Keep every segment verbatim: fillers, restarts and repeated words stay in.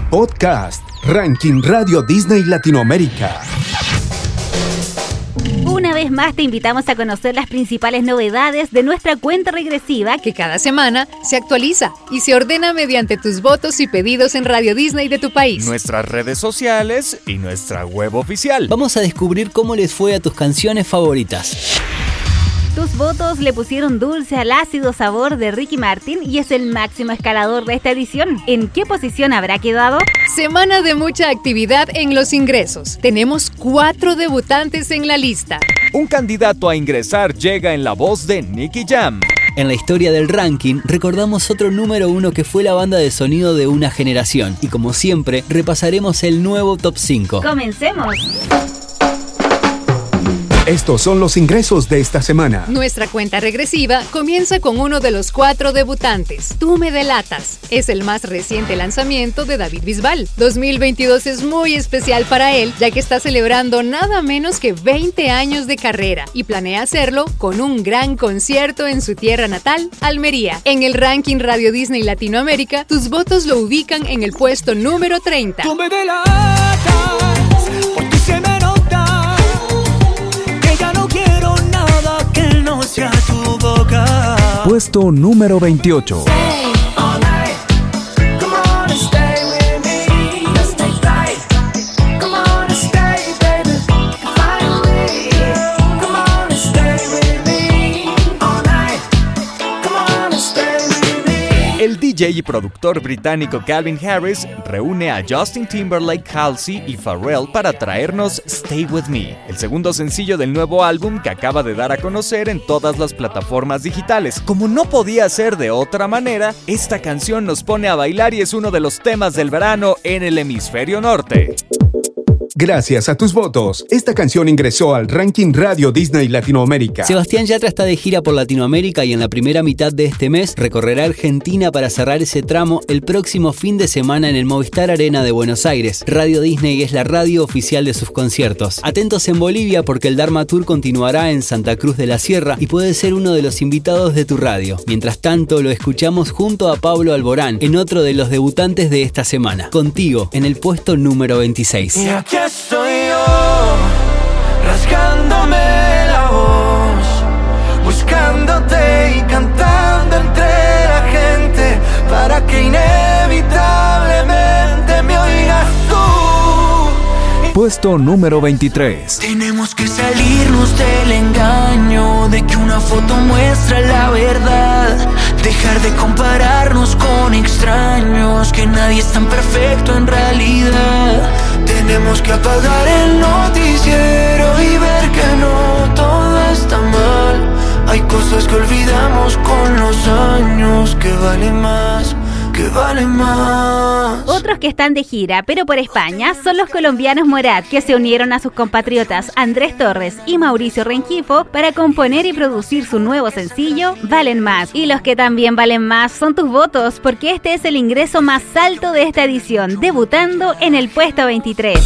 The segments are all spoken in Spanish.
Podcast, Ranking Radio Disney Latinoamérica. Una vez más te invitamos a conocer las principales novedades de nuestra cuenta regresiva que cada semana se actualiza y se ordena mediante tus votos y pedidos en Radio Disney de tu país, nuestras redes sociales y nuestra web oficial. Vamos a descubrir cómo les fue a tus canciones favoritas. Tus votos le pusieron dulce al ácido sabor de Ricky Martin y es el máximo escalador de esta edición. ¿En qué posición habrá quedado? Semana de mucha actividad en los ingresos. Tenemos cuatro debutantes en la lista. Un candidato a ingresar llega en la voz de Nicky Jam. En la historia del ranking, recordamos otro número uno que fue la banda de sonido de una generación. Y como siempre, repasaremos el nuevo top cinco. ¡Comencemos! Estos son los ingresos de esta semana. Nuestra cuenta regresiva comienza con uno de los cuatro debutantes, Tú me delatas. Es el más reciente lanzamiento de David Bisbal. dos mil veintidós es muy especial para él, ya que está celebrando nada menos que veinte años de carrera y planea hacerlo con un gran concierto en su tierra natal, Almería. En el ranking Radio Disney Latinoamérica, tus votos lo ubican en el puesto número treinta. Tú me delatas, por ti se me nota, que ya no quiero nada que no sea tu boca. Puesto número veintiocho. El D J y productor británico Calvin Harris reúne a Justin Timberlake, Halsey y Pharrell para traernos Stay With Me, el segundo sencillo del nuevo álbum que acaba de dar a conocer en todas las plataformas digitales. Como no podía ser de otra manera, esta canción nos pone a bailar y es uno de los temas del verano en el hemisferio norte. Gracias a tus votos, esta canción ingresó al ranking Radio Disney Latinoamérica. Sebastián Yatra está de gira por Latinoamérica y en la primera mitad de este mes recorrerá Argentina para cerrar ese tramo el próximo fin de semana en el Movistar Arena de Buenos Aires. Radio Disney es la radio oficial de sus conciertos. Atentos en Bolivia porque el Dharma Tour continuará en Santa Cruz de la Sierra y puede ser uno de los invitados de tu radio. Mientras tanto, lo escuchamos junto a Pablo Alborán en otro de los debutantes de esta semana. Contigo, en el puesto número veintiséis. Y aquí estoy yo, rasgándome la voz, buscándote y cantando entre la gente para que inevitablemente me oigas tú. Puesto número veintitrés. Tenemos que salirnos del engaño de que una foto muestra la verdad, dejar de compararnos con extraños, que nadie es tan perfecto en realidad. Tenemos que apagar el noticiero y ver que no todo está mal. Hay cosas que olvidamos con los años que valen más, que valen más. Otros que están de gira, pero por España, son los colombianos Morat, que se unieron a sus compatriotas Andrés Torres y Mauricio Rengifo para componer y producir su nuevo sencillo, Valen Más. Y los que también valen más son tus votos, porque este es el ingreso más alto de esta edición, debutando en el puesto veintitrés.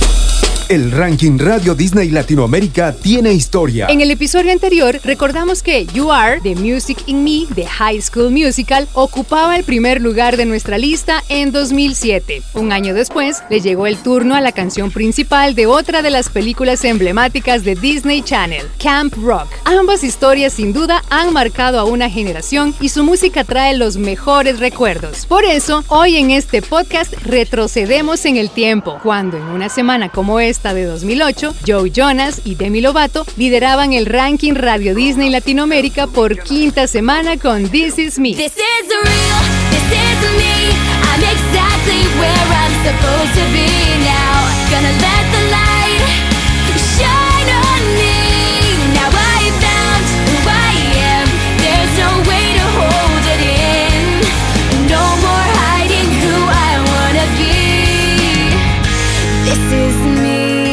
El ranking Radio Disney Latinoamérica tiene historia. En el episodio anterior recordamos que You Are, The Music in Me, de High School Musical, ocupaba el primer lugar de nuestra lista en dos mil siete. Un año después, le llegó el turno a la canción principal de otra de las películas emblemáticas de Disney Channel, Camp Rock. Ambas historias sin duda han marcado a una generación y su música trae los mejores recuerdos. Por eso, hoy en este podcast retrocedemos en el tiempo, cuando en una semana como esta de dos mil ocho, Joe Jonas y Demi Lovato lideraban el ranking Radio Disney Latinoamérica por quinta semana con This Is Me. This is real, this is me. I'm exactly where I'm supposed to be now. Gonna let the light shine on me. Now I found who I am. There's no way to hold it in. No more hiding who I wanna be. This is me.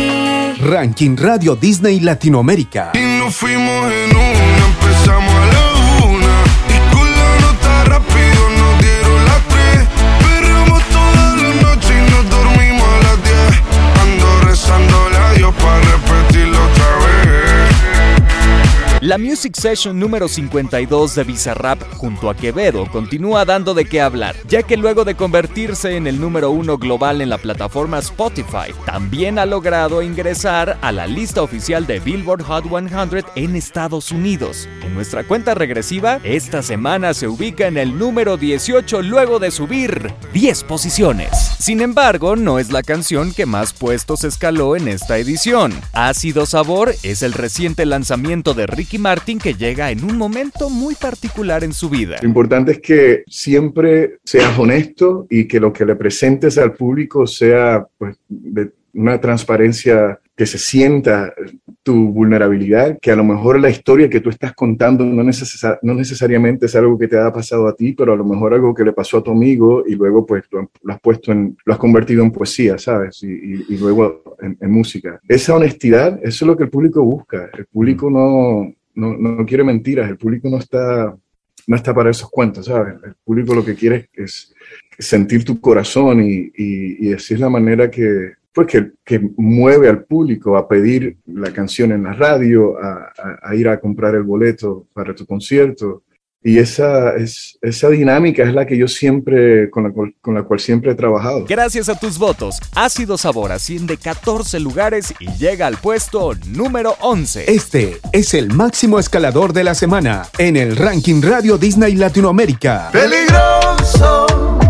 Ranking Radio Disney Latinoamérica. Y nos fuimos en una, empezamos a la una, y con la nota rápido nos dieron las tres. Perreamos toda la noche y nos dormimos a las diez. Ando rezándole a Dios para repetirlo otra vez. La Music Session número cincuenta y dos de Bizarrap junto a Quevedo continúa dando de qué hablar, ya que luego de convertirse en el número uno global en la plataforma Spotify, también ha logrado ingresar a la lista oficial de Billboard Hot cien en Estados Unidos. En nuestra cuenta regresiva, esta semana se ubica en el número dieciocho luego de subir diez posiciones. Sin embargo, no es la canción que más puestos escaló en esta edición. Ácido Sabor es el reciente lanzamiento de Ricky Martin que llega en un momento muy particular en su vida. Lo importante es que siempre seas honesto y que lo que le presentes al público sea pues, de una transparencia, que se sienta tu vulnerabilidad, que a lo mejor la historia que tú estás contando no, neces- no necesariamente es algo que te haya pasado a ti, pero a lo mejor algo que le pasó a tu amigo y luego pues lo, lo has puesto en, lo has convertido en poesía, ¿sabes? Y, y, y luego en, en música. Esa honestidad, eso es lo que el público busca. El público no, no, no quiere mentiras, el público no está, no está para esos cuentos, ¿sabes? El público lo que quiere es sentir tu corazón y, y, y así es la manera que pues que, que mueve al público a pedir la canción en la radio, a, a, a ir a comprar el boleto para tu concierto. Y esa, es, esa dinámica es la que yo siempre, con la, cual, con la cual siempre he trabajado. Gracias a tus votos, Ácido Sabor asciende catorce lugares y llega al puesto número once. Este es el máximo escalador de la semana en el ranking Radio Disney Latinoamérica. Peligroso.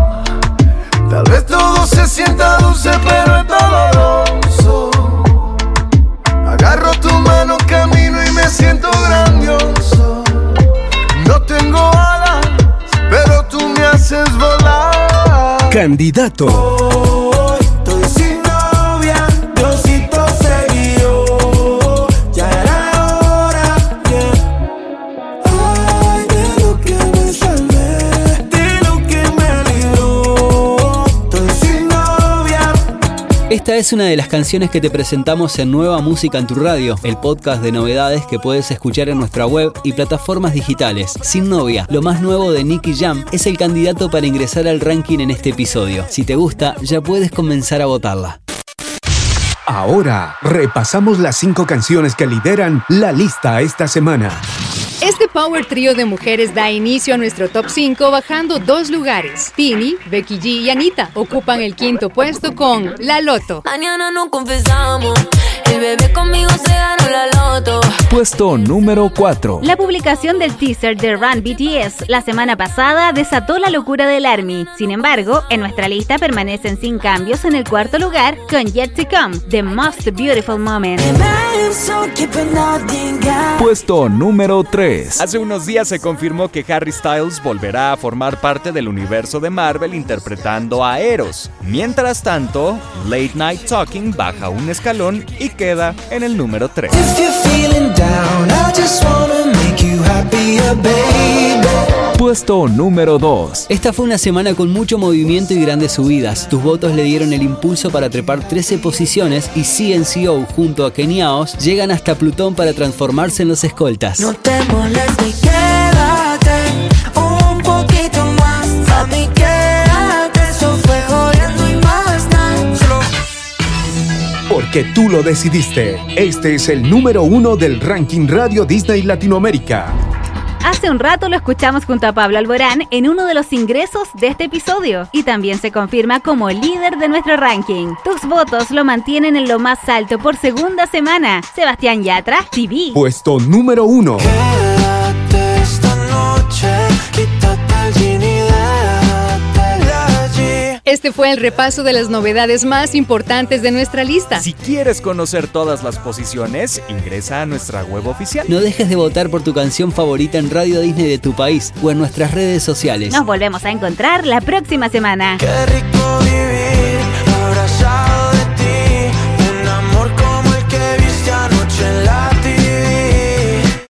Tal vez todo se sienta dulce, pero es doloroso. Agarro tu mano, camino y me siento grandioso. No tengo alas, pero tú me haces volar. Candidato. Oh, estoy sin novia, Diosito seguido. Ya era hora, yeah. Ay, de lo que me salvé, de lo que me libró. Estoy sin novia. Esta es una de las canciones que te presentamos en Nueva Música en tu Radio, el podcast de novedades que puedes escuchar en nuestra web y plataformas digitales. Sin Novia, lo más nuevo de Nicky Jam, es el candidato para ingresar al ranking en este episodio. Si te gusta, ya puedes comenzar a votarla. Ahora repasamos las cinco canciones que lideran la lista esta semana. Este power trío de mujeres da inicio a nuestro top cinco bajando dos lugares. Tini, Becky G y Anita ocupan el quinto puesto con La Loto. Mañana no confesamos, el bebé conmigo se ganó la loto. Puesto número cuatro. La publicación del teaser de Run B T S la semana pasada desató la locura del ARMY. Sin embargo, en nuestra lista permanecen sin cambios en el cuarto lugar con Yet to Come, The Most Beautiful Moment. Puesto número tres. Hace unos días se confirmó que Harry Styles volverá a formar parte del universo de Marvel interpretando a Eros. Mientras tanto, Late Night Talking baja un escalón y queda en el número tres. Puesto número dos. Esta fue una semana con mucho movimiento y grandes subidas. Tus votos le dieron el impulso para trepar trece posiciones y C N C O junto a Keniaos llegan hasta Plutón para transformarse en los escoltas. No te molestes, quédate un poquito más. Mami, quédate, eso fue jodiendo y más nada. Porque tú lo decidiste. Este es el número uno del ranking Radio Disney Latinoamérica. Hace un rato lo escuchamos junto a Pablo Alborán en uno de los ingresos de este episodio y también se confirma como líder de nuestro ranking. Tus votos lo mantienen en lo más alto por segunda semana. Sebastián Yatra, T V. Puesto número uno. Quédate esta noche, quítate el jean y déjate allí. Este fue el repaso de las novedades más importantes de nuestra lista. Si quieres conocer todas las posiciones, ingresa a nuestra web oficial. No dejes de votar por tu canción favorita en Radio Disney de tu país o en nuestras redes sociales. Nos volvemos a encontrar la próxima semana. Qué rico vivir